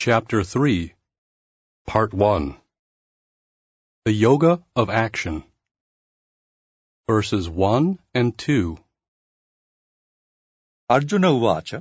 Chapter 3, Part 1. The Yoga of Action. Verses 1 and 2. Arjun उवाच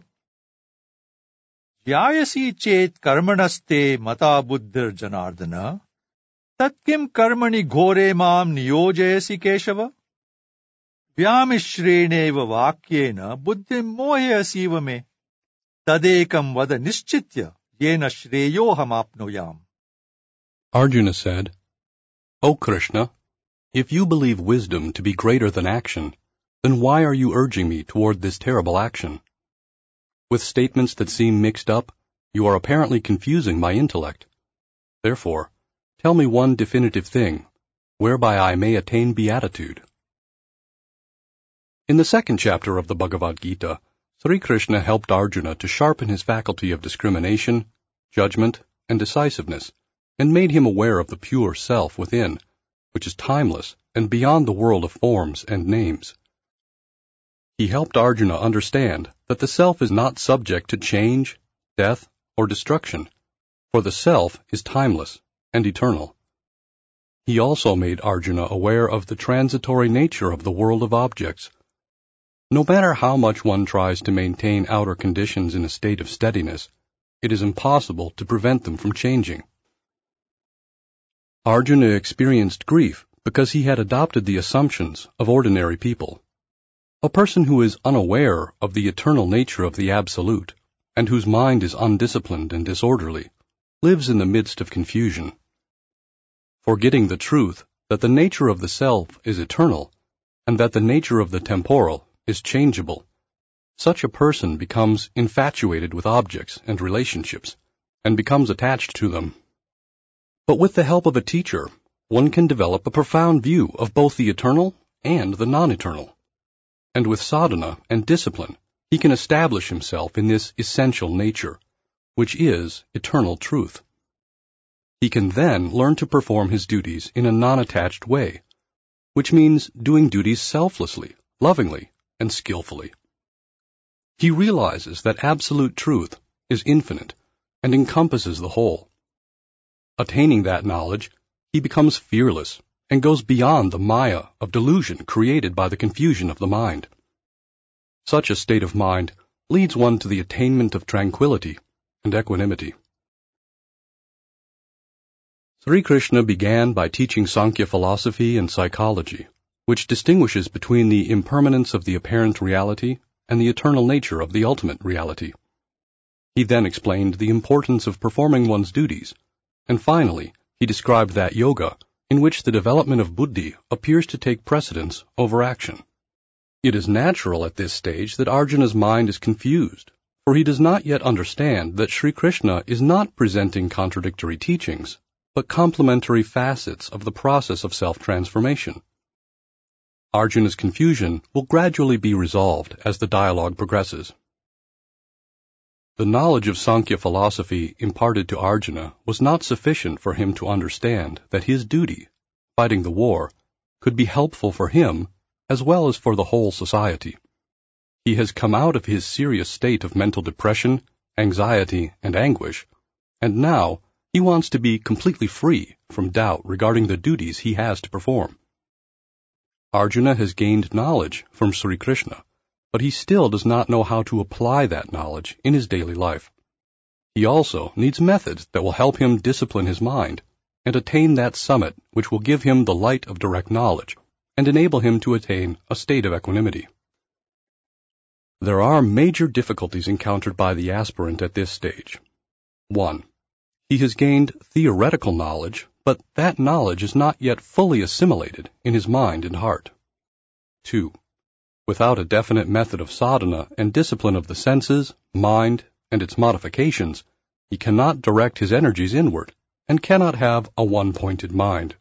ध्यायसि चेत् कर्मणस्ते मता बुद्धिर्जनार्दन तत्किं कर्मणि घोरे मां नियोजयसि केशव व्यामिश्रेणेव वाक्येन बुद्धिं मोहयसीव मे तदेकं वद निश्चित्य येन श्रेयोऽहमाप्नुयाम्. Arjuna said, O Krishna, if you believe wisdom to be greater than action, then why are you urging me toward this terrible action? With statements that seem mixed up, you are apparently confusing my intellect. Therefore, tell me one definitive thing, whereby I may attain beatitude. In the second chapter of the Bhagavad Gita, Sri Krishna helped Arjuna to sharpen his faculty of discrimination, judgment, and decisiveness, and made him aware of the pure self within, which is timeless and beyond the world of forms and names. He helped Arjuna understand that the self is not subject to change, death, or destruction, for the self is timeless and eternal. He also made Arjuna aware of the transitory nature of the world of objects. No matter how much one tries to maintain outer conditions in a state of steadiness, it is impossible to prevent them from changing. Arjuna experienced grief because he had adopted the assumptions of ordinary people. A person who is unaware of the eternal nature of the Absolute, and whose mind is undisciplined and disorderly, lives in the midst of confusion. Forgetting the truth that the nature of the self is eternal, and that the nature of the temporal is changeable, such a person becomes infatuated with objects and relationships, and becomes attached to them. But with the help of a teacher, one can develop a profound view of both the eternal and the non-eternal. And with sadhana and discipline, he can establish himself in this essential nature, which is eternal truth. He can then learn to perform his duties in a non-attached way, which means doing duties selflessly, lovingly, and skillfully. He realizes that absolute truth is infinite and encompasses the whole. Attaining that knowledge, he becomes fearless and goes beyond the maya of delusion created by the confusion of the mind. Such a state of mind leads one to the attainment of tranquility and equanimity. Sri Krishna began by teaching Sankhya philosophy and psychology, which distinguishes between the impermanence of the apparent reality and the eternal nature of the ultimate reality. He then explained the importance of performing one's duties, and finally, he described that yoga in which the development of buddhi appears to take precedence over action. It is natural at this stage that Arjuna's mind is confused, for he does not yet understand that Sri Krishna is not presenting contradictory teachings, but complementary facets of the process of self-transformation. Arjuna's confusion will gradually be resolved as the dialogue progresses. The knowledge of Sankhya philosophy imparted to Arjuna was not sufficient for him to understand that his duty, fighting the war, could be helpful for him as well as for the whole society. He has come out of his serious state of mental depression, anxiety, and anguish, and now he wants to be completely free from doubt regarding the duties he has to perform. Arjuna has gained knowledge from Sri Krishna, but he still does not know how to apply that knowledge in his daily life. He also needs methods that will help him discipline his mind and attain that summit which will give him the light of direct knowledge and enable him to attain a state of equanimity. There are major difficulties encountered by the aspirant at this stage. 1. He has gained theoretical knowledge, but that knowledge is not yet fully assimilated in his mind and heart. 2. Without a definite method of sadhana and discipline of the senses, mind, and its modifications, he cannot direct his energies inward and cannot have a one-pointed mind.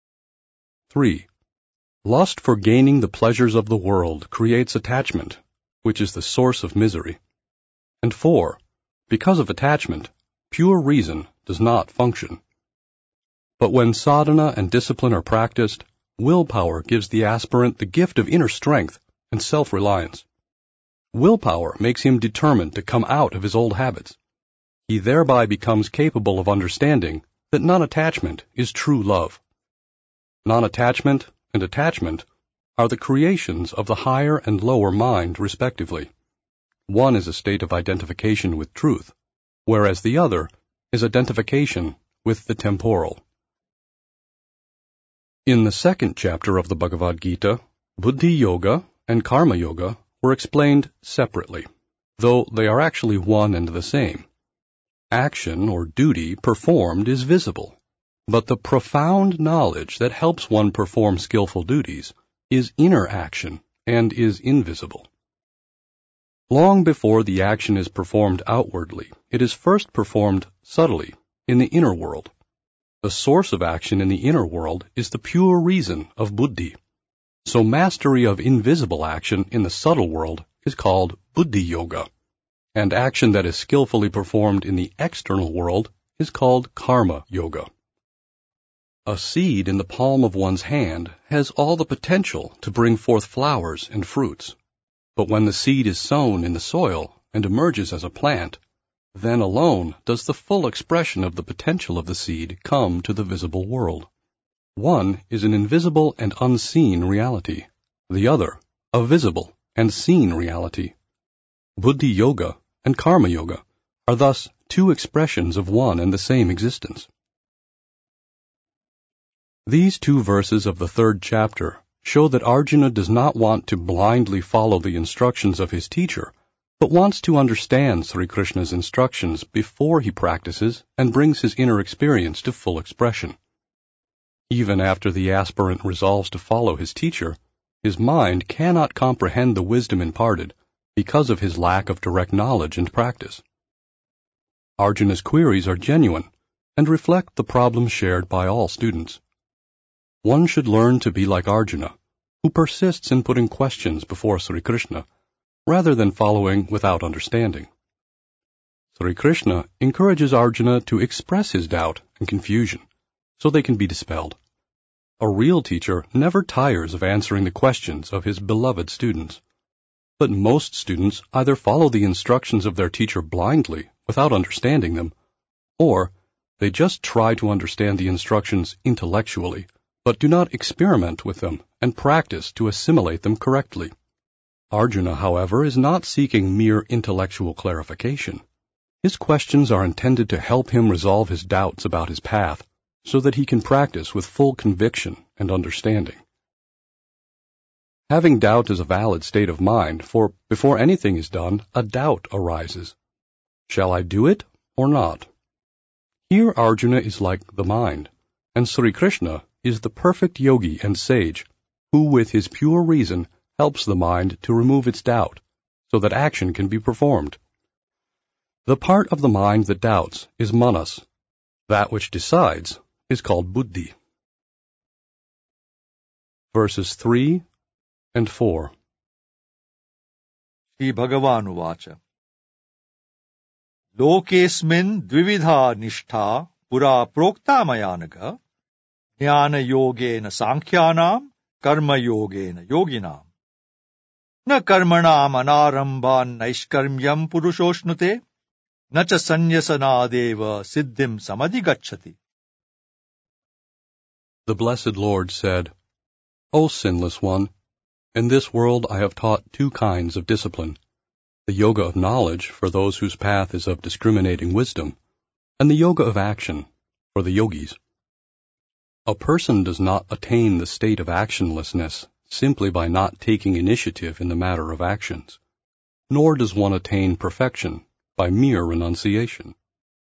3. Lust for gaining the pleasures of the world creates attachment, which is the source of misery. And 4. Because of attachment, pure reason does not function. But when sadhana and discipline are practiced, willpower gives the aspirant the gift of inner strength and self-reliance. Willpower makes him determined to come out of his old habits. he thereby becomes capable of understanding that non-attachment is true love. Non-attachment and attachment are the creations of the higher and lower mind, respectively. One is a state of identification with truth, whereas the other is identification with the temporal. In the second chapter of the Bhagavad Gita, Buddhi Yoga and Karma Yoga were explained separately, though they are actually one and the same. Action or duty performed is visible, but the profound knowledge that helps one perform skillful duties is inner action and is invisible. Long before the action is performed outwardly, it is first performed subtly in the inner world. The source of action in the inner world is the pure reason of buddhi. So mastery of invisible action in the subtle world is called Buddhi Yoga, and action that is skillfully performed in the external world is called Karma Yoga. A seed in the palm of one's hand has all the potential to bring forth flowers and fruits. But when the seed is sown in the soil and emerges as a plant, then alone does the full expression of the potential of the seed come to the visible world. One is an invisible and unseen reality, the other a visible and seen reality. Buddhi Yoga and Karma Yoga are thus two expressions of one and the same existence. These two verses of the third chapter show that Arjuna does not want to blindly follow the instructions of his teacher, but wants to understand Sri Krishna's instructions before he practices and brings his inner experience to full expression. Even after the aspirant resolves to follow his teacher, his mind cannot comprehend the wisdom imparted because of his lack of direct knowledge and practice. Arjuna's queries are genuine and reflect the problems shared by all students. One should learn to be like Arjuna, who persists in putting questions before Sri Krishna, rather than following without understanding. Sri Krishna encourages Arjuna to express his doubt and confusion, so they can be dispelled. A real teacher never tires of answering the questions of his beloved students. But most students either follow the instructions of their teacher blindly, without understanding them, or they just try to understand the instructions intellectually, but do not experiment with them and practice to assimilate them correctly. Arjuna, however, is not seeking mere intellectual clarification. His questions are intended to help him resolve his doubts about his path, so that he can practice with full conviction and understanding. Having doubt is a valid state of mind, for before anything is done, a doubt arises. Shall I do it or not? Here Arjuna is like the mind, and Sri Krishna is the perfect yogi and sage, who with his pure reason helps the mind to remove its doubt, so that action can be performed. The part of the mind that doubts is manas. That which decides is called buddhi. Verses 3 and 4. Shri Bhagavan Uvacha Lokesmin dvividha nishtha pura prokta mayanaga jnana yogena sankhyanam karma yogena yoginam na karmanam anarambhan naishkarmyam purushošnute na cha sanyasanadeva siddhim samadhigacchati. The Blessed Lord said, O sinless one, in this world I have taught two kinds of discipline, the yoga of knowledge for those whose path is of discriminating wisdom, and the yoga of action for the yogis. A person does not attain the state of actionlessness simply by not taking initiative in the matter of actions, nor does one attain perfection by mere renunciation.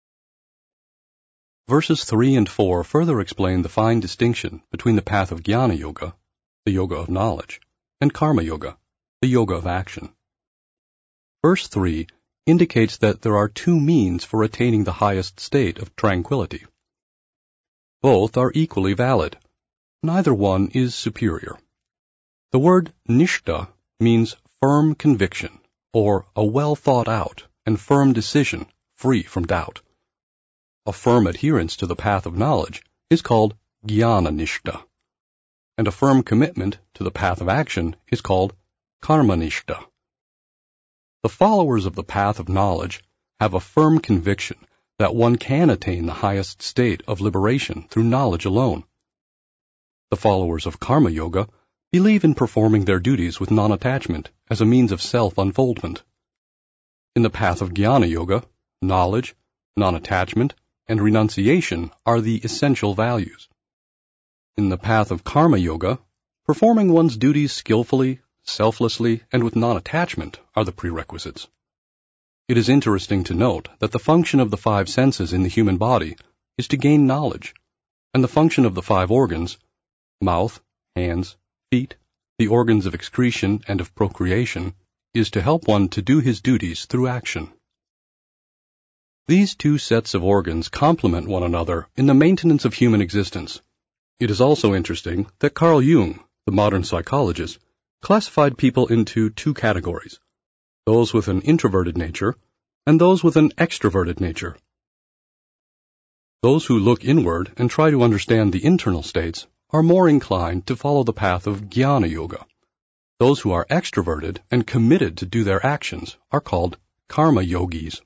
Verses 3 and 4 further explain the fine distinction between the path of Jnana Yoga, the yoga of knowledge, and Karma Yoga, the yoga of action. Verse 3 indicates that there are two means for attaining the highest state of tranquility. Both are equally valid. Neither one is superior. The word nishtha means firm conviction, or a well thought out and firm decision free from doubt. A firm adherence to the path of knowledge is called jnana nishtha, and a firm commitment to the path of action is called karma nishtha. The followers of the path of knowledge have a firm conviction that one can attain the highest state of liberation through knowledge alone. The followers of Karma Yoga believe in performing their duties with non-attachment as a means of self-unfoldment. In the path of Jnana Yoga, knowledge, non-attachment, and renunciation are the essential values. In the path of Karma Yoga, performing one's duties skillfully, selflessly, and with non-attachment are the prerequisites. It is interesting to note that the function of the five senses in the human body is to gain knowledge, and the function of the five organs, mouth, hands, feet, the organs of excretion and of procreation, is to help one to do his duties through action. These two sets of organs complement one another in the maintenance of human existence. It is also interesting that Carl Jung, the modern psychologist, classified people into two categories, those with an introverted nature and those with an extroverted nature. Those who look inward and try to understand the internal states are more inclined to follow the path of Jnana Yoga. Those who are extroverted and committed to do their actions are called Karma Yogis.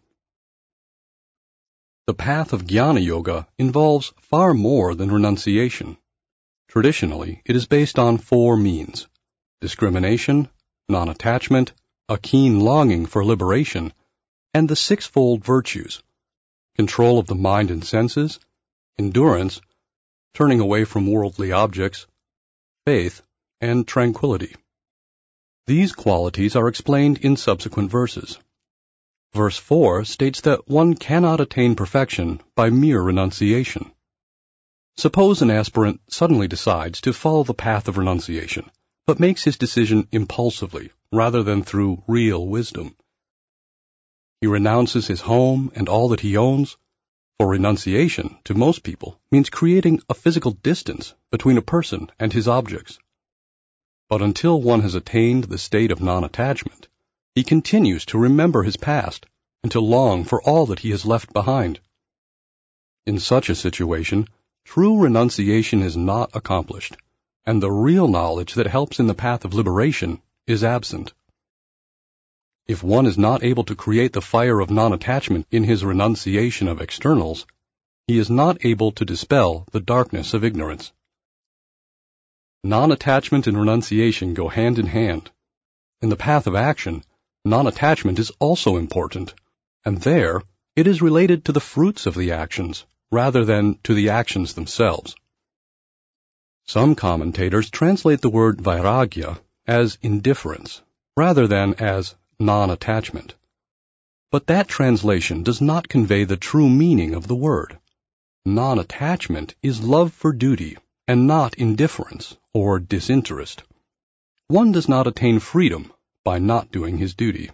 The path of Jnana Yoga involves far more than renunciation. Traditionally, it is based on four means: discrimination, non-attachment, a keen longing for liberation, and the sixfold virtues: control of the mind and senses, endurance, turning away from worldly objects, faith, and tranquility. These qualities are explained in subsequent verses. Verse 4 states that one cannot attain perfection by mere renunciation. Suppose an aspirant suddenly decides to follow the path of renunciation, but makes his decision impulsively rather than through real wisdom. He renounces his home and all that he owns, for renunciation, to most people, means creating a physical distance between a person and his objects. But until one has attained the state of non-attachment, he continues to remember his past and to long for all that he has left behind. In such a situation, true renunciation is not accomplished, and the real knowledge that helps in the path of liberation is absent. If one is not able to create the fire of non-attachment in his renunciation of externals, he is not able to dispel the darkness of ignorance. Non-attachment and renunciation go hand in hand. In the path of action, non-attachment is also important, and there it is related to the fruits of the actions rather than to the actions themselves. Some commentators translate the word vairagya as indifference rather than as non-attachment. But that translation does not convey the true meaning of the word. Non-attachment is love for duty and not indifference or disinterest. One does not attain freedom by not doing his duty.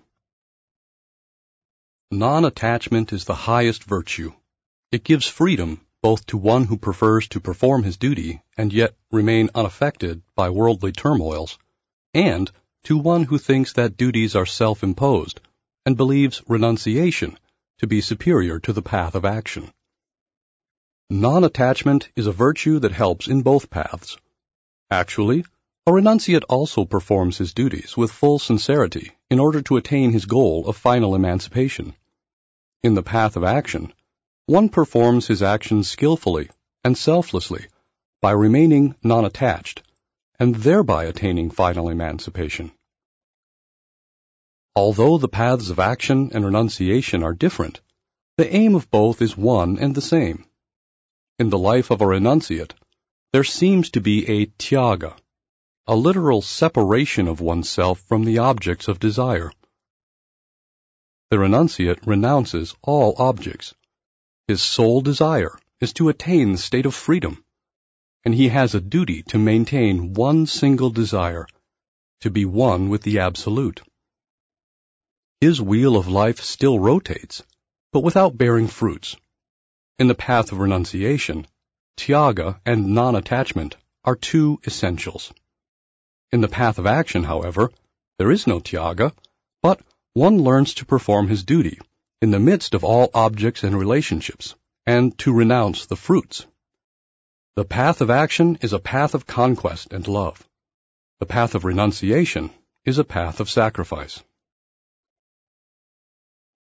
Non-attachment is the highest virtue. It gives freedom both to one who prefers to perform his duty and yet remain unaffected by worldly turmoils, and to one who thinks that duties are self-imposed and believes renunciation to be superior to the path of action. Non-attachment is a virtue that helps in both paths. Actually, a renunciate also performs his duties with full sincerity in order to attain his goal of final emancipation. In the path of action, one performs his actions skillfully and selflessly by remaining non-attached, and thereby attaining final emancipation. Although the paths of action and renunciation are different, the aim of both is one and the same. In the life of a renunciate, there seems to be a tyaga, a literal separation of oneself from the objects of desire. The renunciate renounces all objects. His sole desire is to attain the state of freedom, and he has a duty to maintain one single desire, to be one with the Absolute. His wheel of life still rotates, but without bearing fruits. In the path of renunciation, tyaga and non-attachment are two essentials. In the path of action, however, there is no tyaga, but one learns to perform his duty in the midst of all objects and relationships, and to renounce the fruits. The path of action is a path of conquest and love. The path of renunciation is a path of sacrifice.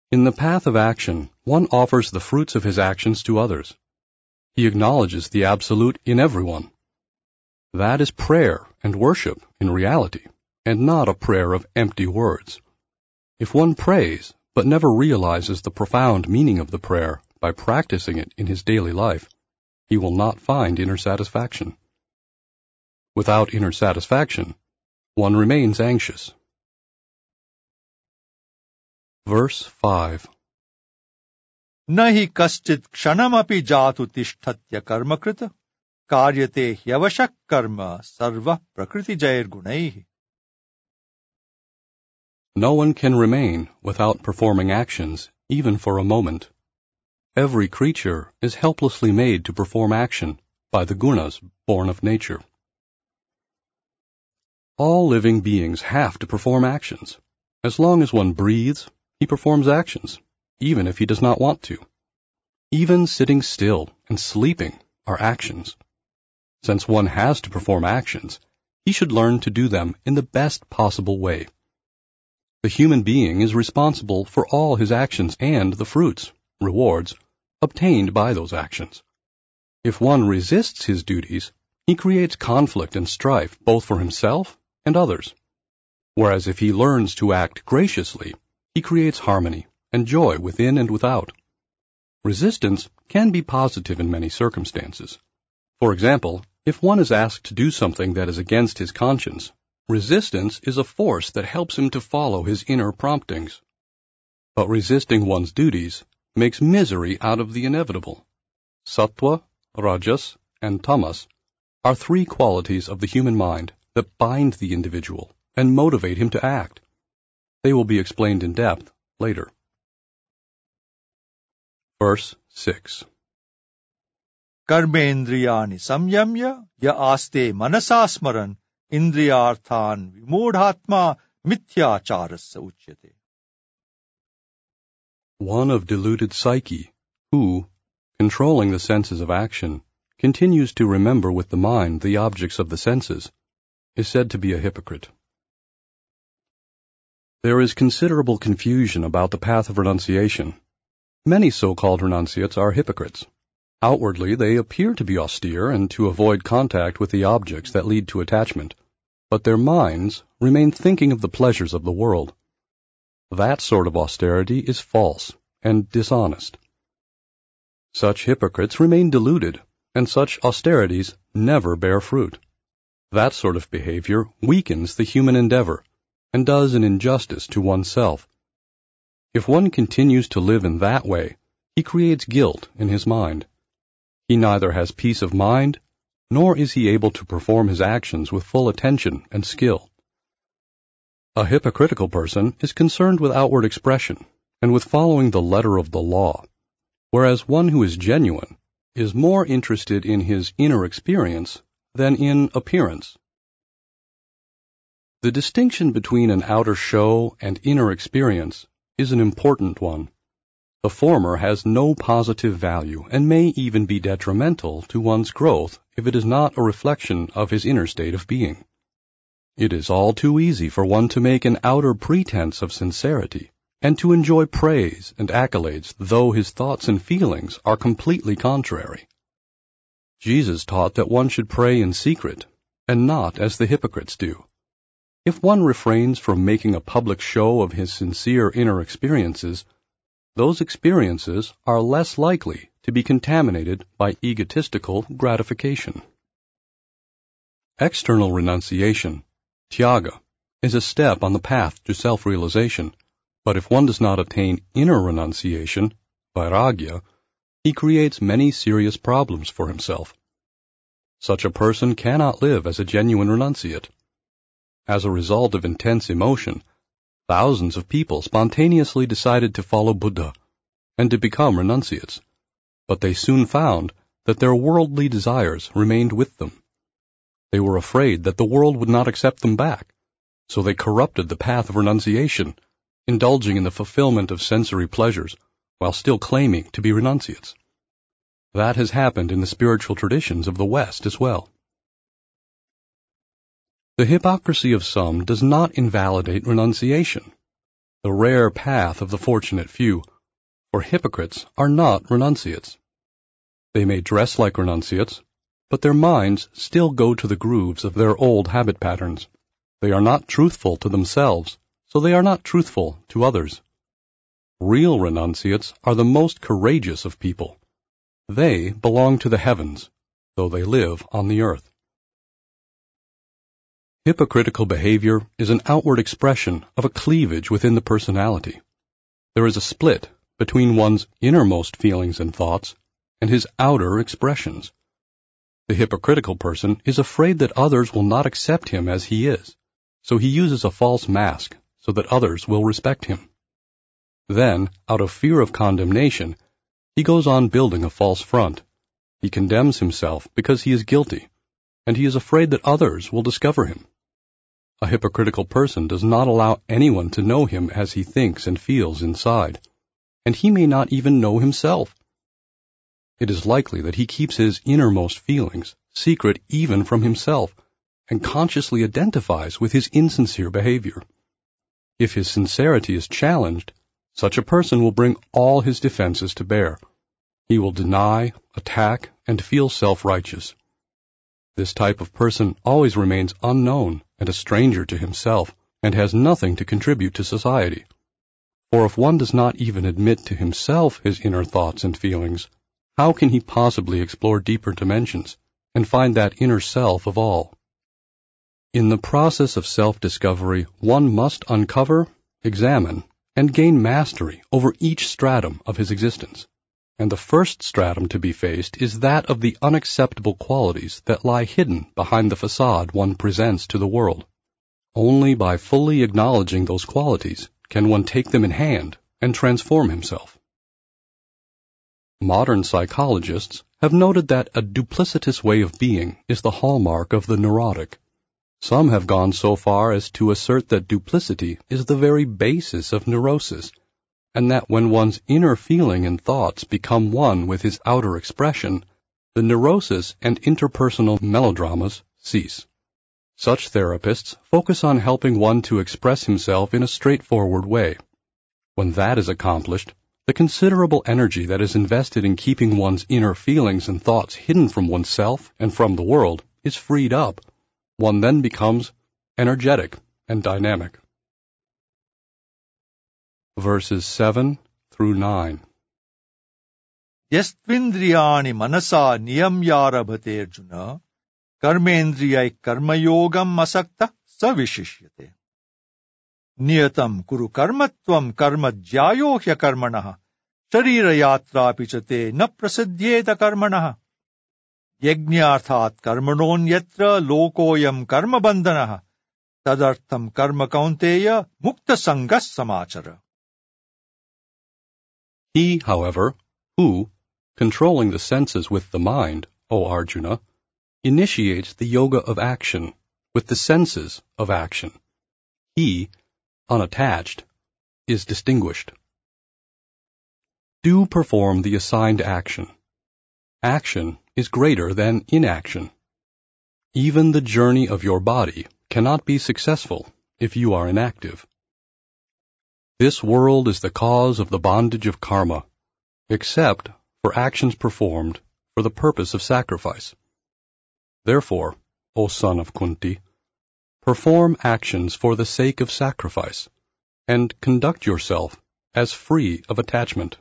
In the path of action, one offers the fruits of his actions to others. He acknowledges the absolute in everyone. That is prayer and worship in reality, and not a prayer of empty words. If one prays, but never realizes the profound meaning of the prayer by practicing it in his daily life, he will not find inner satisfaction. Without inner satisfaction, one remains anxious. Verse 5. Nahi kaschit kshanamapi jatu tishtatya karmakrit karyate hyavashak karma sarva prakriti jair gunaihi. No one can remain without performing actions, even for a moment. Every creature is helplessly made to perform action by the gunas born of nature. All living beings have to perform actions. As long as one breathes, he performs actions, even if he does not want to. Even sitting still and sleeping are actions. Since one has to perform actions, he should learn to do them in the best possible way. The human being is responsible for all his actions and the fruits, rewards, obtained by those actions. If one resists his duties, he creates conflict and strife both for himself and others. Whereas if he learns to act graciously, he creates harmony and joy within and without. Resistance can be positive in many circumstances. For example, if one is asked to do something that is against his conscience, resistance is a force that helps him to follow his inner promptings. But resisting one's duties makes misery out of the inevitable. Sattva, Rajas, and Tamas are three qualities of the human mind that bind the individual and motivate him to act. They will be explained in depth later. Verse 6. Karmendriyani samyamya ya aste manasasmaran indriyarthan vimodhatma mithyacharasya uchyate. One of deluded psyche, who, controlling the senses of action, continues to remember with the mind the objects of the senses, is said to be a hypocrite. There is considerable confusion about the path of renunciation. Many so-called renunciates are hypocrites. Outwardly, they appear to be austere and to avoid contact with the objects that lead to attachment, but their minds remain thinking of the pleasures of the world. That sort of austerity is false and dishonest. Such hypocrites remain deluded, and such austerities never bear fruit. That sort of behavior weakens the human endeavor and does an injustice to oneself. If one continues to live in that way, he creates guilt in his mind. He neither has peace of mind, nor is he able to perform his actions with full attention and skill. A hypocritical person is concerned with outward expression and with following the letter of the law, whereas one who is genuine is more interested in his inner experience than in appearance. The distinction between an outer show and inner experience is an important one. The former has no positive value and may even be detrimental to one's growth if it is not a reflection of his inner state of being. It is all too easy for one to make an outer pretense of sincerity and to enjoy praise and accolades, though his thoughts and feelings are completely contrary. Jesus taught that one should pray in secret, and not as the hypocrites do. If one refrains from making a public show of his sincere inner experiences, those experiences are less likely to be contaminated by egotistical gratification. External renunciation, tyaga, is a step on the path to self-realization, but if one does not attain inner renunciation, vairagya, he creates many serious problems for himself. Such a person cannot live as a genuine renunciate. As a result of intense emotion, thousands of people spontaneously decided to follow Buddha and to become renunciates, but they soon found that their worldly desires remained with them. They were afraid that the world would not accept them back, so they corrupted the path of renunciation, indulging in the fulfillment of sensory pleasures while still claiming to be renunciates. That has happened in the spiritual traditions of the West as well. The hypocrisy of some does not invalidate renunciation. the rare path of the fortunate few, for hypocrites are not renunciates. They may dress like renunciates, but their minds still go to the grooves of their old habit patterns. They are not truthful to themselves, so they are not truthful to others. Real renunciates are the most courageous of people. They belong to the heavens, though they live on the earth. Hypocritical behavior is an outward expression of a cleavage within the personality. There is a split between one's innermost feelings and thoughts and his outer expressions. The hypocritical person is afraid that others will not accept him as he is, so he uses a false mask so that others will respect him. Then, out of fear of condemnation, he goes on building a false front. He condemns himself because he is guilty, and he is afraid that others will discover him. A hypocritical person does not allow anyone to know him as he thinks and feels inside, and he may not even know himself. It is likely that he keeps his innermost feelings secret even from himself, and consciously identifies with his insincere behavior. If his sincerity is challenged, such a person will bring all his defenses to bear. He will deny, attack, and feel self-righteous. This type of person always remains unknown and a stranger to himself, and has nothing to contribute to society. For if one does not even admit to himself his inner thoughts and feelings, how can he possibly explore deeper dimensions and find that inner self of all? In the process of self-discovery, one must uncover, examine, and gain mastery over each stratum of his existence. And the first stratum to be faced is that of the unacceptable qualities that lie hidden behind the facade one presents to the world. Only by fully acknowledging those qualities can one take them in hand and transform himself. Modern psychologists have noted that a duplicitous way of being is the hallmark of the neurotic. Some have gone so far as to assert that duplicity is the very basis of neurosis, and that when one's inner feeling and thoughts become one with his outer expression, the neurosis and interpersonal melodramas cease. Such therapists focus on helping one to express himself in a straightforward way. When that is accomplished, the considerable energy that is invested in keeping one's inner feelings and thoughts hidden from oneself and from the world is freed up. One then becomes energetic and dynamic. Verses 7 through 9. Yastvindriyani manasa niyamyarabhate Arjuna, karmendriyai karmayogam asakta savishishyate. Niyatam kuru karmatvam karmajyayo hyakarmanah, sharira yatra pichate na prasidhyeta karmanah. Yajñarthat karmanon yatra lokoyam karma bandhanah, tadartham karma kaunteya mukta sangas samachara. He, however, who, controlling the senses with the mind, O Arjuna, initiates the yoga of action with the senses of action. He, unattached, is distinguished. Do perform the assigned action. Action is greater than inaction. Even the journey of your body cannot be successful if you are inactive. This world is the cause of the bondage of karma, except for actions performed for the purpose of sacrifice. Therefore, O son of Kunti, perform actions for the sake of sacrifice, and conduct yourself as free of attachment.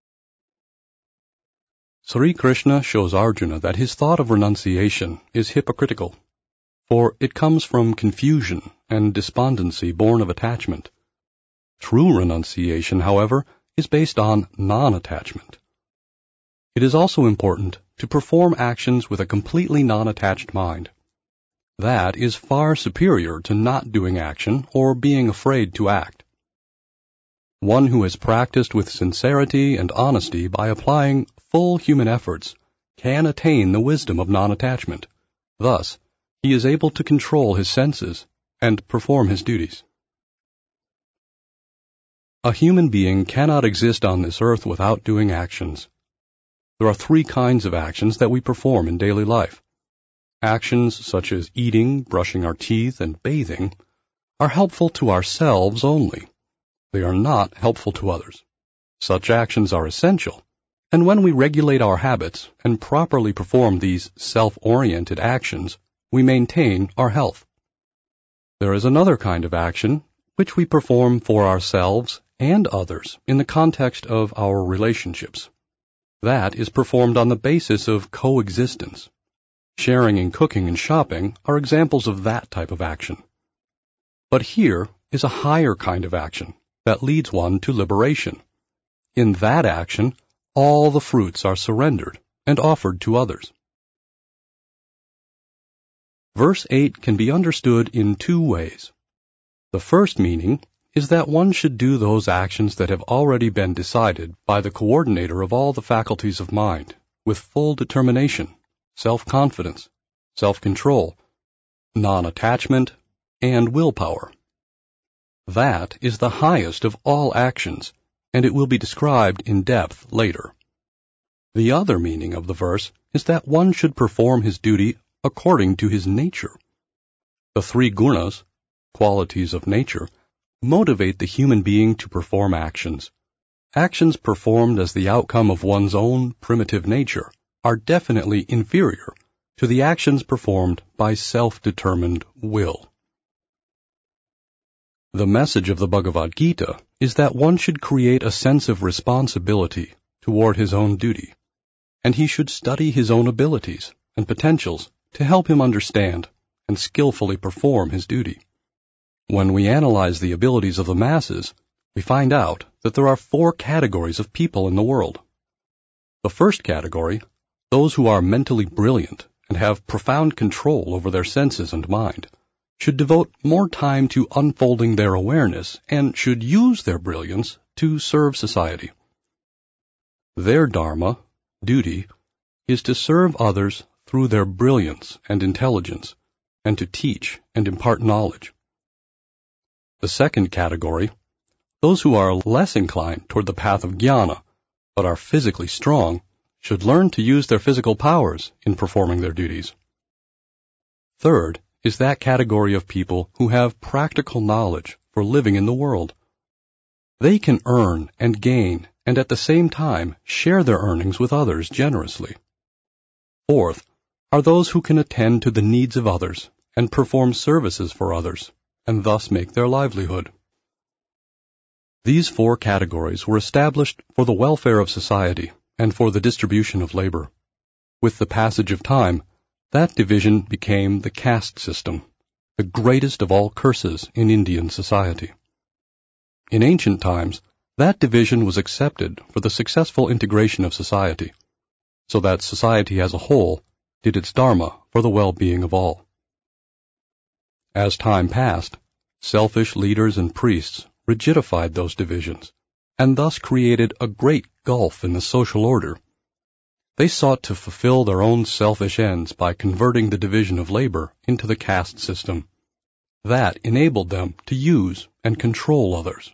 Sri Krishna shows Arjuna that his thought of renunciation is hypocritical, for it comes from confusion and despondency born of attachment. True renunciation, however, is based on non-attachment. It is also important to perform actions with a completely non-attached mind. That is far superior to not doing action or being afraid to act. One who has practiced with sincerity and honesty by applying full human efforts can attain the wisdom of non-attachment. Thus, he is able to control his senses and perform his duties. A human being cannot exist on this earth without doing actions. There are 3 kinds of actions that we perform in daily life. Actions such as eating, brushing our teeth, and bathing are helpful to ourselves only. They are not helpful to others. Such actions are essential, and when we regulate our habits and properly perform these self-oriented actions, we maintain our health. There is another kind of action which we perform for ourselves and others in the context of our relationships. That is performed on the basis of coexistence. Sharing in cooking and shopping are examples of that type of action. But here is a higher kind of action that leads one to liberation. In that action, all the fruits are surrendered and offered to others. Verse 8 can be understood in two ways. The first meaning is that one should do those actions that have already been decided by the coordinator of all the faculties of mind, with full determination, self-confidence, self-control, non-attachment, and willpower. That is the highest of all actions, and it will be described in depth later. The other meaning of the verse is that one should perform his duty according to his nature. The three gunas, qualities of nature, motivate the human being to perform actions. Actions performed as the outcome of one's own primitive nature are definitely inferior to the actions performed by self-determined will. The message of the Bhagavad Gita is that one should create a sense of responsibility toward his own duty, and he should study his own abilities and potentials to help him understand and skillfully perform his duty. When we analyze the abilities of the masses, we find out that there are 4 categories of people in the world. The first category, those who are mentally brilliant and have profound control over their senses and mind, should devote more time to unfolding their awareness and should use their brilliance to serve society. Their dharma, duty, is to serve others through their brilliance and intelligence, and to teach and impart knowledge. The second category, those who are less inclined toward the path of jnana, but are physically strong, should learn to use their physical powers in performing their duties. Third is that category of people who have practical knowledge for living in the world. They can earn and gain and at the same time share their earnings with others generously. Fourth are those who can attend to the needs of others and perform services for others, and thus make their livelihood. These 4 categories were established for the welfare of society and for the distribution of labor. With the passage of time, that division became the caste system, the greatest of all curses in Indian society. In ancient times, that division was accepted for the successful integration of society, so that society as a whole did its dharma for the well-being of all. As time passed, selfish leaders and priests rigidified those divisions, and thus created a great gulf in the social order. They sought to fulfill their own selfish ends by converting the division of labor into the caste system. That enabled them to use and control others.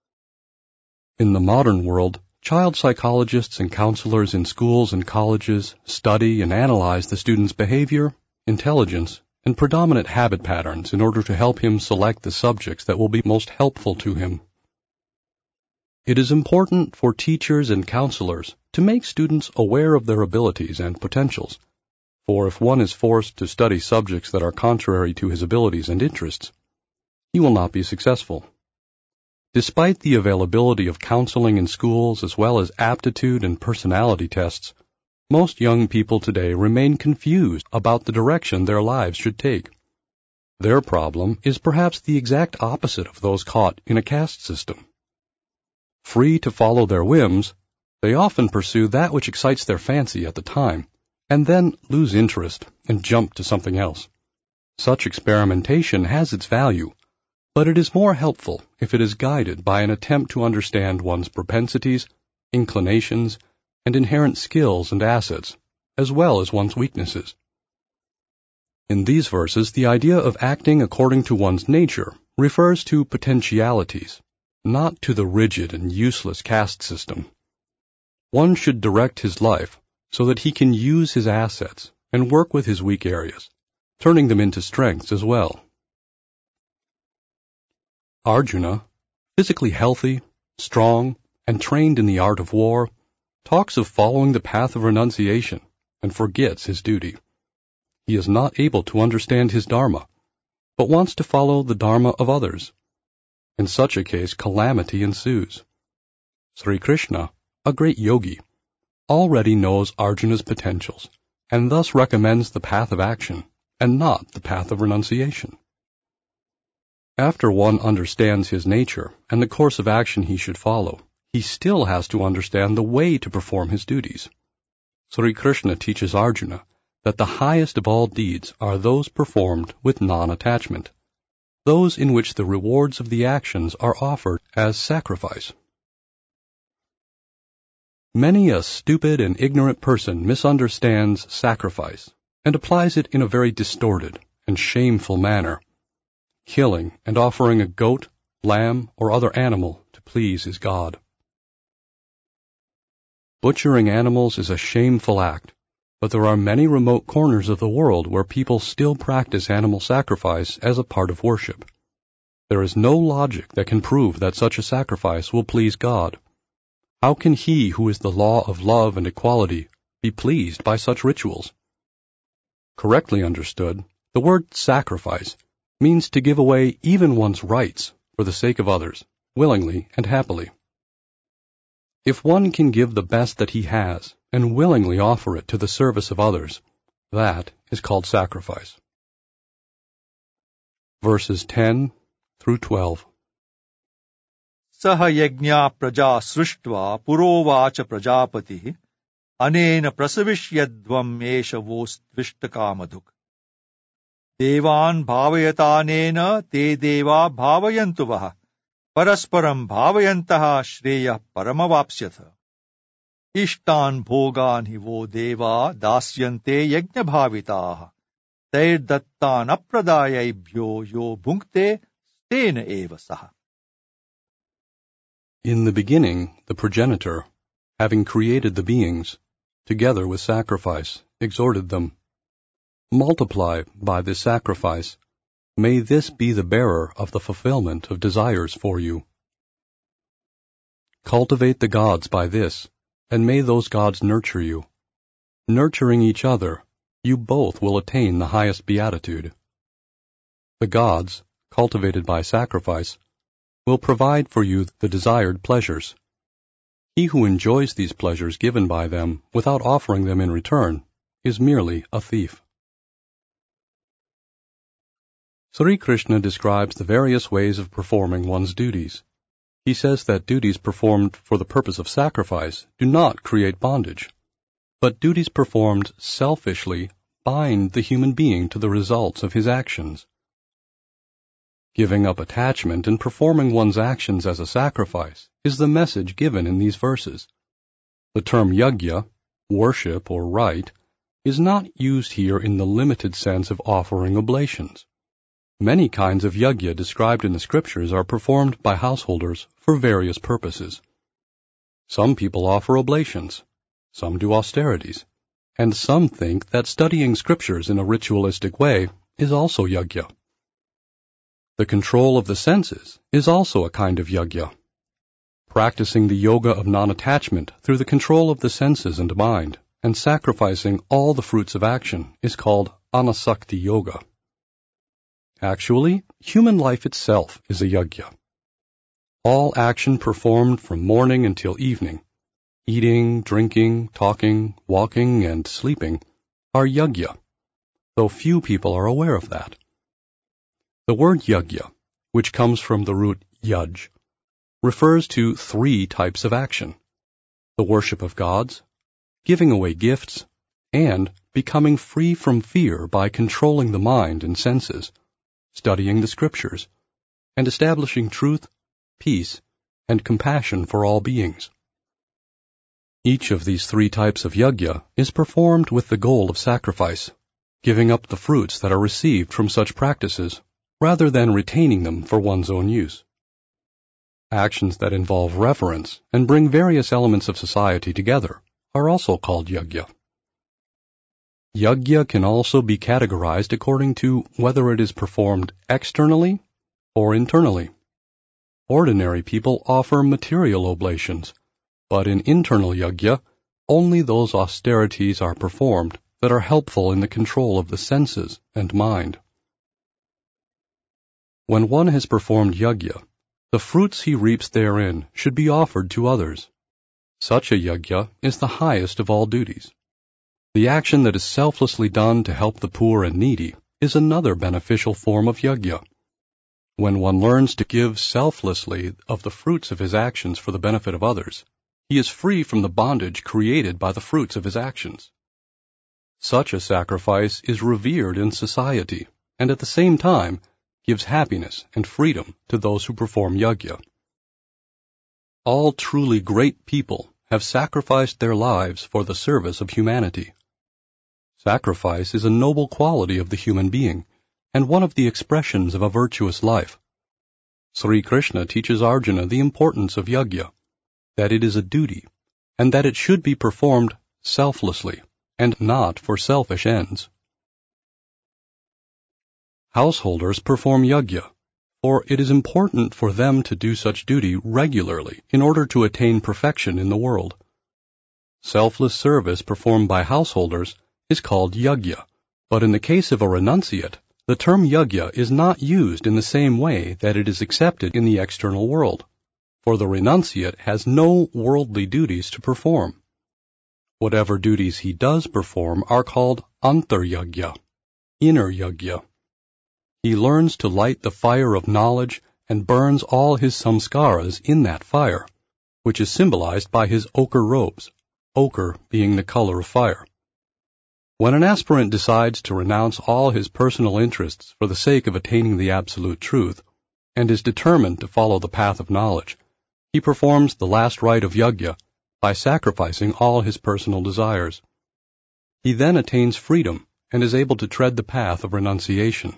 In the modern world, child psychologists and counselors in schools and colleges study and analyze the student's behavior, intelligence, and predominant habit patterns in order to help him select the subjects that will be most helpful to him. It is important for teachers and counselors to make students aware of their abilities and potentials, for if one is forced to study subjects that are contrary to his abilities and interests, he will not be successful. Despite the availability of counseling in schools as well as aptitude and personality tests, most young people today remain confused about the direction their lives should take. Their problem is perhaps the exact opposite of those caught in a caste system. Free to follow their whims, they often pursue that which excites their fancy at the time, and then lose interest and jump to something else. Such experimentation has its value, but it is more helpful if it is guided by an attempt to understand one's propensities, inclinations, and inherent skills and assets, as well as one's weaknesses. In these verses, the idea of acting according to one's nature refers to potentialities, not to the rigid and useless caste system. One should direct his life so that he can use his assets and work with his weak areas, turning them into strengths as well. Arjuna, physically healthy, strong, and trained in the art of war, talks of following the path of renunciation and forgets his duty. He is not able to understand his dharma, but wants to follow the dharma of others. In such a case, calamity ensues. Sri Krishna, a great yogi, already knows Arjuna's potentials, and thus recommends the path of action, and not the path of renunciation. After one understands his nature and the course of action he should follow, he still has to understand the way to perform his duties. Sri Krishna teaches Arjuna that the highest of all deeds are those performed with non-attachment, those in which the rewards of the actions are offered as sacrifice. Many a stupid and ignorant person misunderstands sacrifice and applies it in a very distorted and shameful manner, killing and offering a goat, lamb, or other animal to please his God. Butchering animals is a shameful act, but there are many remote corners of the world where people still practice animal sacrifice as a part of worship. There is no logic that can prove that such a sacrifice will please God. How can He who is the law of love and equality be pleased by such rituals? Correctly understood, the word sacrifice means to give away even one's rights for the sake of others, willingly and happily. If one can give the best that he has and willingly offer it to the service of others, that is called sacrifice. Verses 10 through 12. Sah yajna praja srishtva purovacha prajapati anena prasavishyadvam esha vostvishtakāmaduk. Devan bhavayatanena te deva bhavayantuvaha parasparam bhavayantaha shreya paramavapsyatha. Ishtan bhogan hi vo deva dasyante yajna bhavitaha tair dattan apradayabhyo yo bhunkte tena eva saha. In the beginning, the progenitor, having created the beings, together with sacrifice, exhorted them, multiply by this sacrifice. May this be the bearer of the fulfillment of desires for you. Cultivate the gods by this, and may those gods nurture you. Nurturing each other, you both will attain the highest beatitude. The gods, cultivated by sacrifice, will provide for you the desired pleasures. He who enjoys these pleasures given by them without offering them in return is merely a thief. Sri Krishna describes the various ways of performing one's duties. He says that duties performed for the purpose of sacrifice do not create bondage, but duties performed selfishly bind the human being to the results of his actions. Giving up attachment and performing one's actions as a sacrifice is the message given in these verses. The term yajna, worship or rite, is not used here in the limited sense of offering oblations. Many kinds of yajna described in the scriptures are performed by householders for various purposes. Some people offer oblations, some do austerities, and some think that studying scriptures in a ritualistic way is also yajna. The control of the senses is also a kind of yajna. Practicing the yoga of non-attachment through the control of the senses and mind, and sacrificing all the fruits of action is called anasakti yoga. Actually, human life itself is a yajna. All action performed from morning until evening, eating, drinking, talking, walking, and sleeping, are yajna, though few people are aware of that. The word yajna, which comes from the root yaj, refers to 3 types of action: the worship of gods, giving away gifts, and becoming free from fear by controlling the mind and senses, studying the scriptures, and establishing truth, peace, and compassion for all beings. Each of these 3 types of yajna is performed with the goal of sacrifice, giving up the fruits that are received from such practices, rather than retaining them for one's own use. Actions that involve reverence and bring various elements of society together are also called yajna. Yajna can also be categorized according to whether it is performed externally or internally. Ordinary people offer material oblations, but in internal yajna, only those austerities are performed that are helpful in the control of the senses and mind. When one has performed yajna, the fruits he reaps therein should be offered to others. Such a yajna is the highest of all duties. The action that is selflessly done to help the poor and needy is another beneficial form of yajna. When one learns to give selflessly of the fruits of his actions for the benefit of others, he is free from the bondage created by the fruits of his actions. Such a sacrifice is revered in society, and at the same time gives happiness and freedom to those who perform yajna. All truly great people have sacrificed their lives for the service of humanity. Sacrifice is a noble quality of the human being, and one of the expressions of a virtuous life. Sri Krishna teaches Arjuna the importance of yajna, that it is a duty, and that it should be performed selflessly, and not for selfish ends. Householders perform yajna, for it is important for them to do such duty regularly in order to attain perfection in the world. Selfless service performed by householders is called yajna, but in the case of a renunciate, the term yajna is not used in the same way that it is accepted in the external world, for the renunciate has no worldly duties to perform. Whatever duties he does perform are called antaryajna, inner yajna. He learns to light the fire of knowledge and burns all his samskaras in that fire, which is symbolized by his ochre robes, ochre being the color of fire. When an aspirant decides to renounce all his personal interests for the sake of attaining the absolute truth, and is determined to follow the path of knowledge, he performs the last rite of yajna by sacrificing all his personal desires. He then attains freedom and is able to tread the path of renunciation.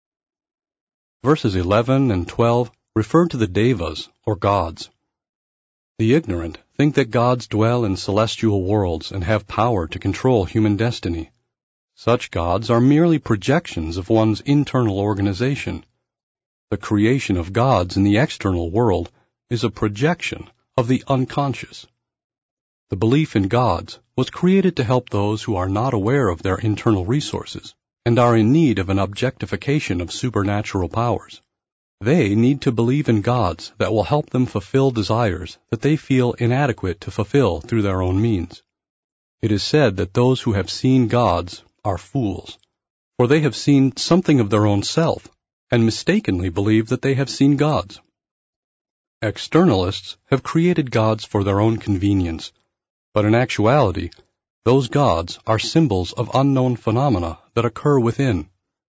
Verses 11 and 12 refer to the devas, or gods. The ignorant think that gods dwell in celestial worlds and have power to control human destiny. Such gods are merely projections of one's internal organization. The creation of gods in the external world is a projection of the unconscious. The belief in gods was created to help those who are not aware of their internal resources and are in need of an objectification of supernatural powers. They need to believe in gods that will help them fulfill desires that they feel inadequate to fulfill through their own means. It is said that those who have seen gods are fools, for they have seen something of their own self and mistakenly believe that they have seen gods. Externalists have created gods for their own convenience, but in actuality, those gods are symbols of unknown phenomena that occur within.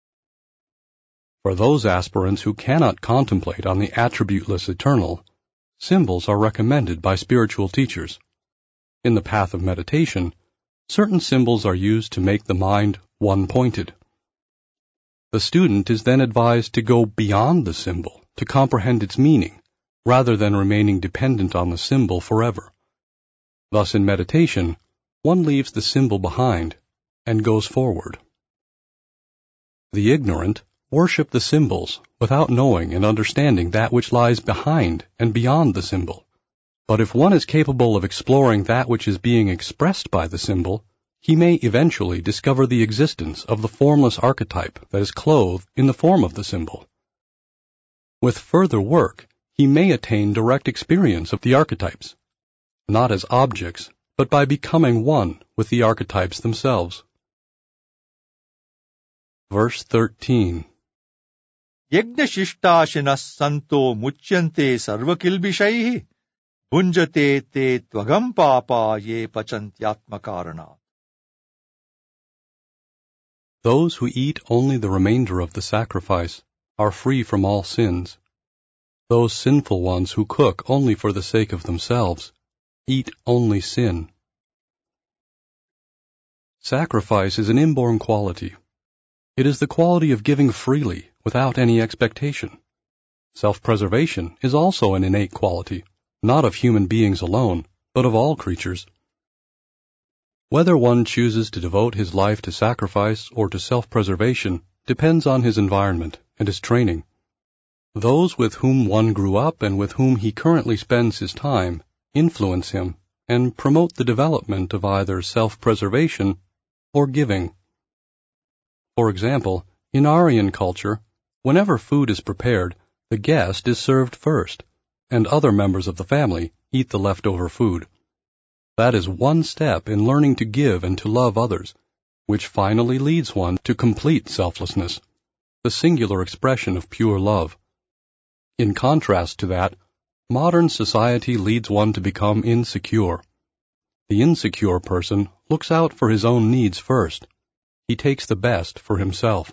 For those aspirants who cannot contemplate on the attributeless eternal, symbols are recommended by spiritual teachers. In the path of meditation, certain symbols are used to make the mind one-pointed. The student is then advised to go beyond the symbol to comprehend its meaning, rather than remaining dependent on the symbol forever. Thus in meditation, one leaves the symbol behind and goes forward. The ignorant worship the symbols without knowing and understanding that which lies behind and beyond the symbol. But if one is capable of exploring that which is being expressed by the symbol, he may eventually discover the existence of the formless archetype that is clothed in the form of the symbol. With further work, he may attain direct experience of the archetypes, not as objects, but by becoming one with the archetypes themselves. Verse 13. Yajnashishtashinas santo muchyante sarvakilbishaihi bhunjate te tvagam papa ye pachantyatmakarana. Those who eat only the remainder of the sacrifice are free from all sins. Those sinful ones who cook only for the sake of themselves eat only sin. Sacrifice is an inborn quality. It is the quality of giving freely without any expectation. Self-preservation is also an innate quality, not of human beings alone, but of all creatures. Whether one chooses to devote his life to sacrifice or to self-preservation depends on his environment and his training. Those with whom one grew up and with whom he currently spends his time influence him and promote the development of either self-preservation or giving. For example, in Aryan culture, whenever food is prepared, the guest is served first, and other members of the family eat the leftover food. That is one step in learning to give and to love others, which finally leads one to complete selflessness, the singular expression of pure love. In contrast to that, modern society leads one to become insecure. The insecure person looks out for his own needs first. He takes the best for himself.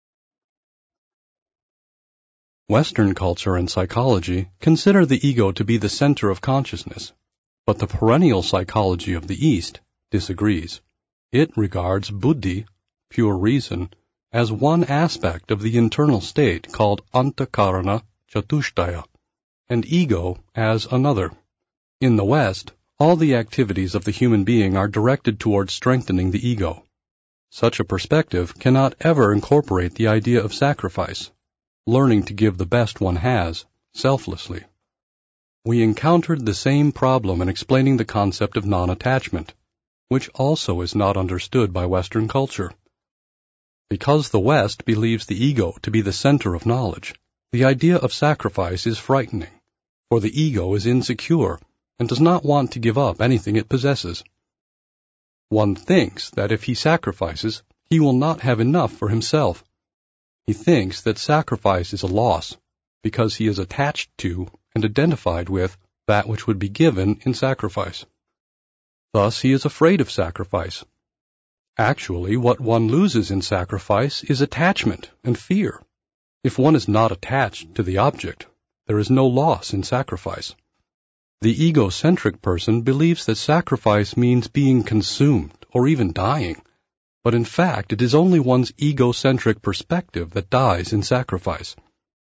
Western culture and psychology consider the ego to be the center of consciousness, but the perennial psychology of the East disagrees. It regards buddhi, pure reason, as one aspect of the internal state called antakarana chatushtaya, and ego as another. In the West, all the activities of the human being are directed towards strengthening the ego. Such a perspective cannot ever incorporate the idea of sacrifice, learning to give the best one has, selflessly. We encountered the same problem in explaining the concept of non-attachment, which also is not understood by Western culture. Because the West believes the ego to be the center of knowledge, the idea of sacrifice is frightening, for the ego is insecure and does not want to give up anything it possesses. One thinks that if he sacrifices, he will not have enough for himself. He thinks that sacrifice is a loss, because he is attached to and identified with that which would be given in sacrifice. Thus he is afraid of sacrifice. Actually, what one loses in sacrifice is attachment and fear. If one is not attached to the object, there is no loss in sacrifice. The egocentric person believes that sacrifice means being consumed or even dying, but in fact it is only one's egocentric perspective that dies in sacrifice.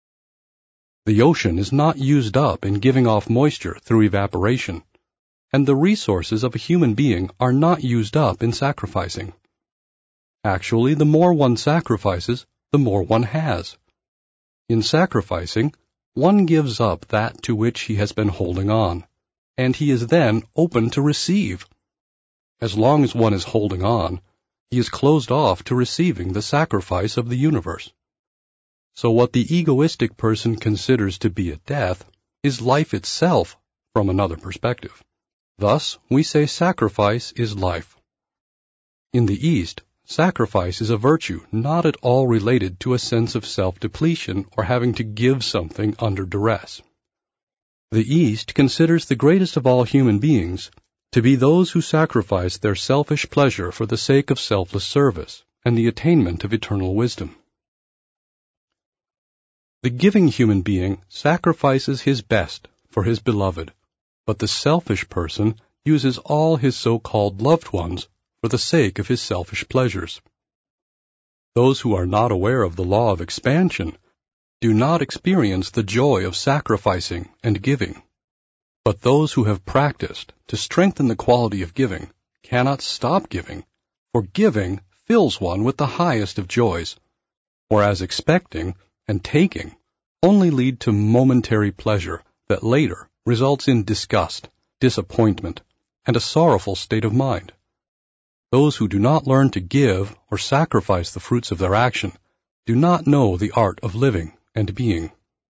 The ocean is not used up in giving off moisture through evaporation, and the resources of a human being are not used up in sacrificing. Actually, the more one sacrifices, the more one has. In sacrificing, one gives up that to which he has been holding on, and he is then open to receive. As long as one is holding on, he is closed off to receiving the sacrifice of the universe. So what the egoistic person considers to be a death is life itself from another perspective. Thus, we say sacrifice is life. In the East, sacrifice is a virtue not at all related to a sense of self-depletion or having to give something under duress. The East considers the greatest of all human beings to be those who sacrifice their selfish pleasure for the sake of selfless service and the attainment of eternal wisdom. The giving human being sacrifices his best for his beloved, but the selfish person uses all his so-called loved ones for the sake of his selfish pleasures. Those who are not aware of the law of expansion do not experience the joy of sacrificing and giving. But those who have practiced to strengthen the quality of giving cannot stop giving, for giving fills one with the highest of joys, whereas expecting and taking only lead to momentary pleasure that later results in disgust, disappointment, and a sorrowful state of mind. Those who do not learn to give or sacrifice the fruits of their action do not know the art of living and being.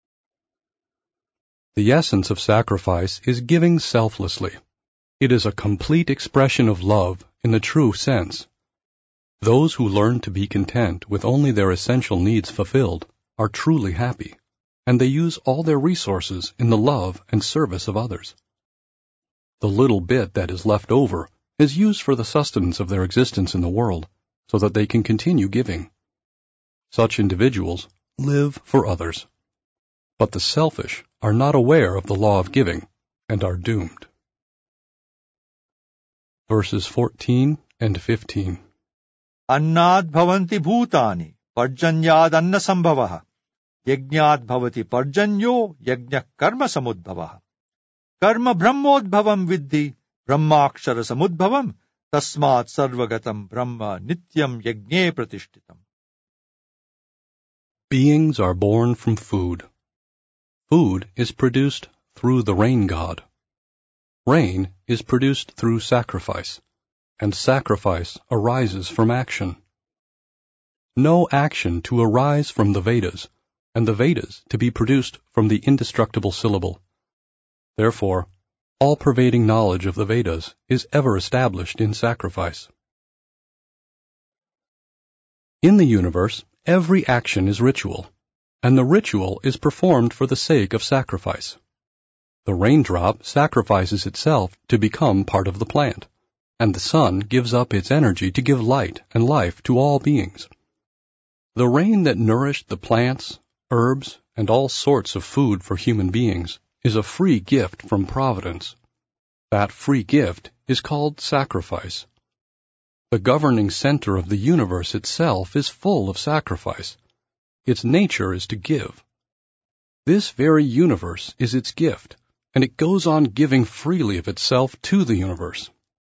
The essence of sacrifice is giving selflessly. It is a complete expression of love in the true sense. Those who learn to be content with only their essential needs fulfilled are truly happy, and they use all their resources in the love and service of others. The little bit that is left over is used for the sustenance of their existence in the world, so that they can continue giving. Such individuals live for others. But the selfish are not aware of the law of giving and are doomed. Verses 14 and 15. Annad bhavanti bhutani parjanyad anna sambhavah yajñād bhavati parjanyo yajñah karma samudbhavah karma brahmodbhavam viddhi brahmakshara samudbhavam tasmat sarvagatam brahma nityam yajñe pratishtitam. Beings are born from food. Food is produced through the rain god. Rain is produced through sacrifice, and sacrifice arises from action. No action to arise from the Vedas, and the Vedas to be produced from the indestructible syllable. Therefore, all-pervading knowledge of the Vedas is ever established in sacrifice. In the universe, every action is ritual, and the ritual is performed for the sake of sacrifice. The raindrop sacrifices itself to become part of the plant, and the sun gives up its energy to give light and life to all beings. The rain that nourished the plants, herbs, and all sorts of food for human beings is a free gift from Providence. That free gift is called sacrifice. The governing center of the universe itself is full of sacrifice. Its nature is to give. This very universe is its gift, and it goes on giving freely of itself to the universe.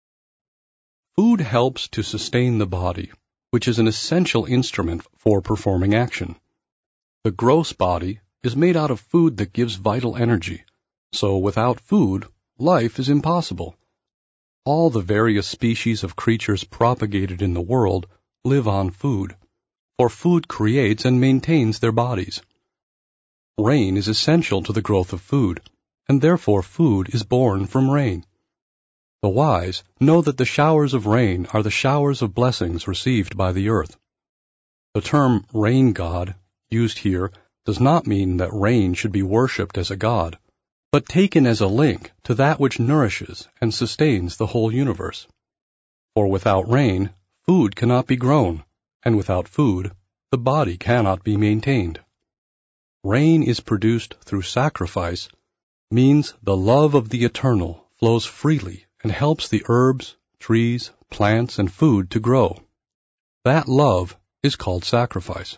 Food helps to sustain the body, which is an essential instrument for performing action. The gross body is made out of food that gives vital energy, so without food, life is impossible. All the various species of creatures propagated in the world live on food, for food creates and maintains their bodies. Rain is essential to the growth of food, and therefore food is born from rain. The wise know that the showers of rain are the showers of blessings received by the earth. The term rain god, used here, does not mean that rain should be worshipped as a god, but taken as a link to that which nourishes and sustains the whole universe. For without rain, food cannot be grown, and without food, the body cannot be maintained. Rain is produced through sacrifice, means the love of the eternal flows freely and helps the herbs, trees, plants, and food to grow. That love is called sacrifice.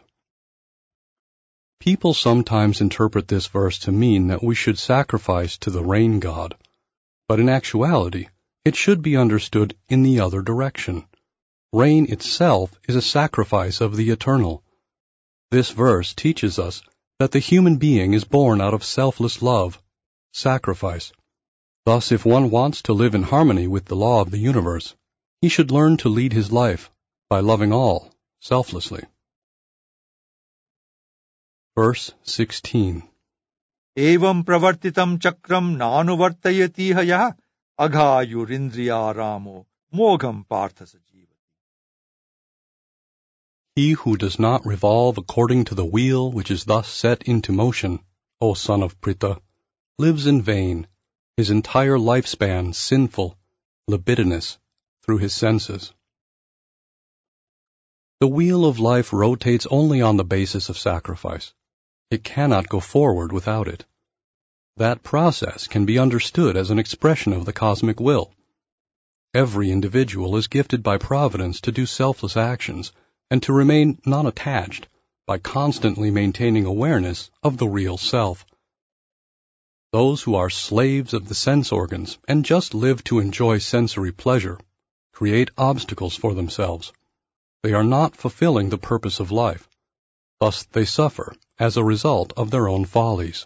People sometimes interpret this verse to mean that we should sacrifice to the rain god, but in actuality, it should be understood in the other direction. Rain itself is a sacrifice of the eternal. This verse teaches us that the human being is born out of selfless love, sacrifice. Thus, if one wants to live in harmony with the law of the universe, he should learn to lead his life by loving all selflessly. Verse 16. Evam pravartitam chakram nanuvartayati yah aghayurindriyaramo mogham parthasa jivati. He who does not revolve according to the wheel which is thus set into motion, O son of Pritha, lives in vain, his entire lifespan sinful, libidinous, through his senses. The wheel of life rotates only on the basis of sacrifice. It cannot go forward without it. That process can be understood as an expression of the cosmic will. Every individual is gifted by Providence to do selfless actions and to remain non-attached by constantly maintaining awareness of the real self. Those who are slaves of the sense organs and just live to enjoy sensory pleasure create obstacles for themselves. They are not fulfilling the purpose of life. Thus they suffer as a result of their own follies.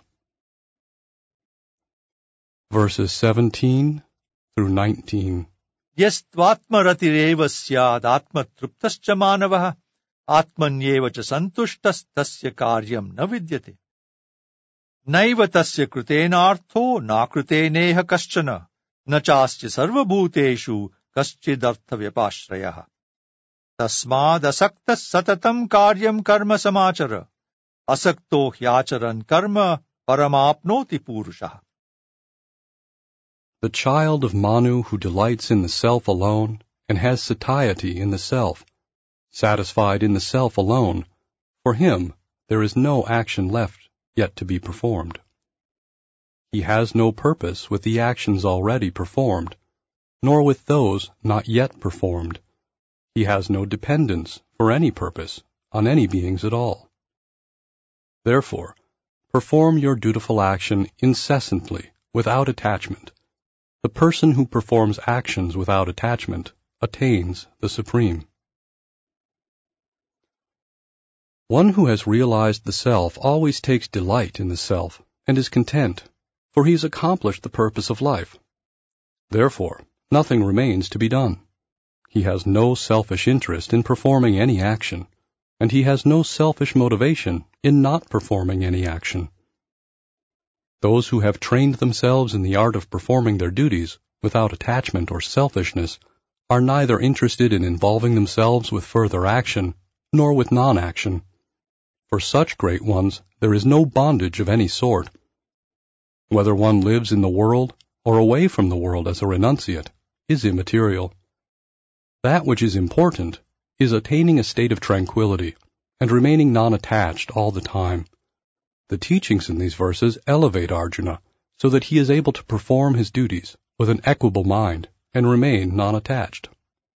Verses 17 through 19. Yastvatmaratireva syad atmatruptascha manavah atmanyeva cha santushtas tasya karyam na vidyate. Naiva tasya krutenartho na kruteneha kaschana na chasya sarvabhuteshu kaschidartha vyapashrayah. Tasmad asaktas satatam karyam karma samachara asakto hyacharan karma paramapnoti purushah. The child of Manu who delights in the self alone and has satiety in the self, satisfied in the self alone, for him there is no action left yet to be performed. He has no purpose with the actions already performed, nor with those not yet performed. He has no dependence for any purpose on any beings at all. Therefore, perform your dutiful action incessantly, without attachment. The person who performs actions without attachment attains the supreme. One who has realized the self always takes delight in the self and is content, for he has accomplished the purpose of life. Therefore, nothing remains to be done. He has no selfish interest in performing any action, and he has no selfish motivation in not performing any action. Those who have trained themselves in the art of performing their duties without attachment or selfishness are neither interested in involving themselves with further action nor with non-action. For such great ones there is no bondage of any sort. Whether one lives in the world or away from the world as a renunciate is immaterial. That which is important is attaining a state of tranquility and remaining non-attached all the time. The teachings in these verses elevate Arjuna so that he is able to perform his duties with an equable mind and remain non-attached.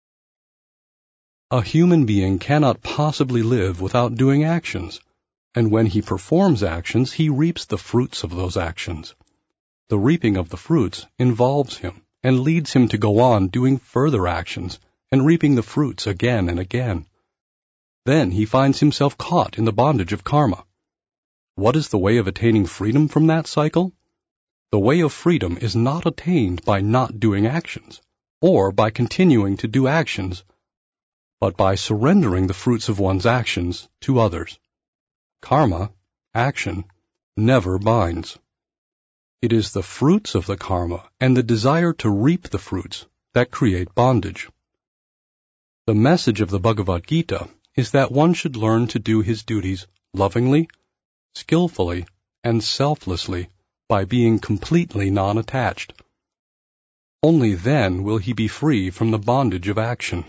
A human being cannot possibly live without doing actions, and when he performs actions, he reaps the fruits of those actions. The reaping of the fruits involves him and leads him to go on doing further actions and reaping the fruits again and again. Then he finds himself caught in the bondage of karma. What is the way of attaining freedom from that cycle? The way of freedom is not attained by not doing actions, or by continuing to do actions, but by surrendering the fruits of one's actions to others. Karma, action, never binds. It is the fruits of the karma and the desire to reap the fruits that create bondage. The message of the Bhagavad Gita is that one should learn to do his duties lovingly, skillfully, and selflessly by being completely non-attached. Only then will he be free from the bondage of action.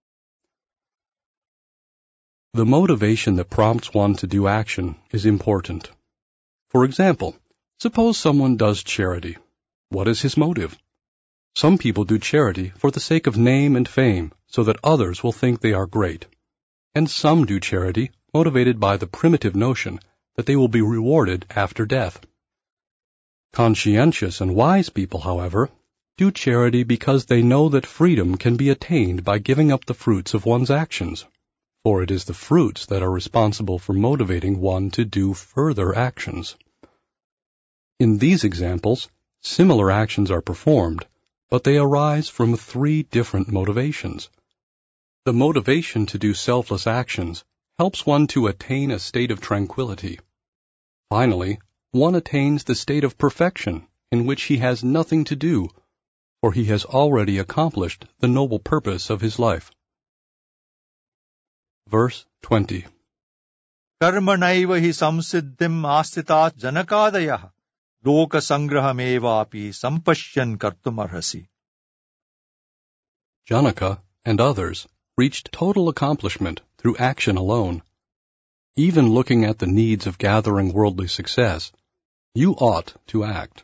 The motivation that prompts one to do action is important. For example, suppose someone does charity. What is his motive? Some people do charity for the sake of name and fame, so that others will think they are great. And some do charity motivated by the primitive notion that they will be rewarded after death. Conscientious and wise people, however, do charity because they know that freedom can be attained by giving up the fruits of one's actions, for it is the fruits that are responsible for motivating one to do further actions. In these examples, similar actions are performed, but they arise from three different motivations. The motivation to do selfless actions helps one to attain a state of tranquility. Finally, one attains the state of perfection in which he has nothing to do, for he has already accomplished the noble purpose of his life. Verse 20. Karmanaiva hi samsiddhim astitat janakadayah loka sangrahamevapi sampashyan kartumarhasi. Janaka and others reached total accomplishment through action alone. Even looking at the needs of gathering worldly success, you ought to act.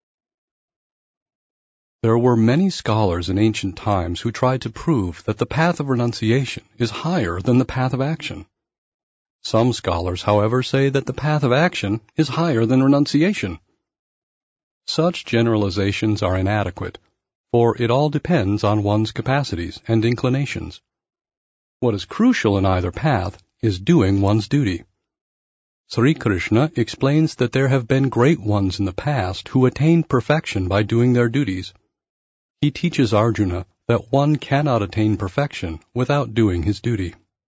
There were many scholars in ancient times who tried to prove that the path of renunciation is higher than the path of action. Some scholars, however, say that the path of action is higher than renunciation. Such generalizations are inadequate, for it all depends on one's capacities and inclinations. What is crucial in either path is doing one's duty. Sri Krishna explains that there have been great ones in the past who attained perfection by doing their duties. He teaches Arjuna that one cannot attain perfection without doing his duty.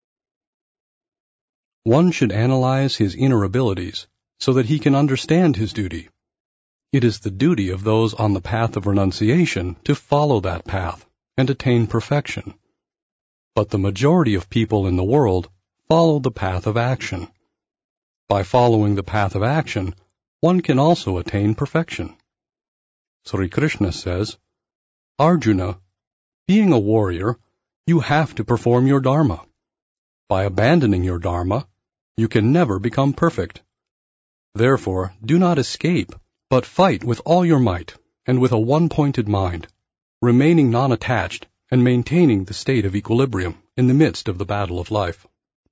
One should analyze his inner abilities so that he can understand his duty. It is the duty of those on the path of renunciation to follow that path and attain perfection. But the majority of people in the world follow the path of action. By following the path of action, one can also attain perfection. Sri Krishna says, Arjuna, being a warrior, you have to perform your dharma. By abandoning your dharma, you can never become perfect. Therefore, do not escape, but fight with all your might and with a one-pointed mind, remaining non-attached and maintaining the state of equilibrium in the midst of the battle of life.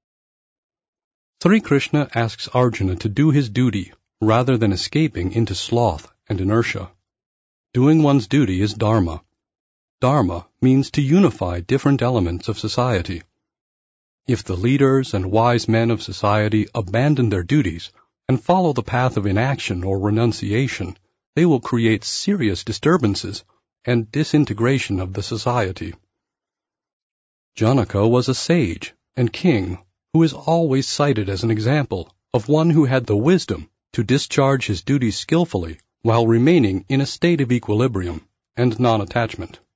Sri Krishna asks Arjuna to do his duty rather than escaping into sloth and inertia. Doing one's duty is dharma. Dharma means to unify different elements of society. If the leaders and wise men of society abandon their duties and follow the path of inaction or renunciation, they will create serious disturbances and disintegration of the society. Janaka was a sage and king who is always cited as an example of one who had the wisdom to discharge his duties skillfully while remaining in a state of equilibrium and non-attachment.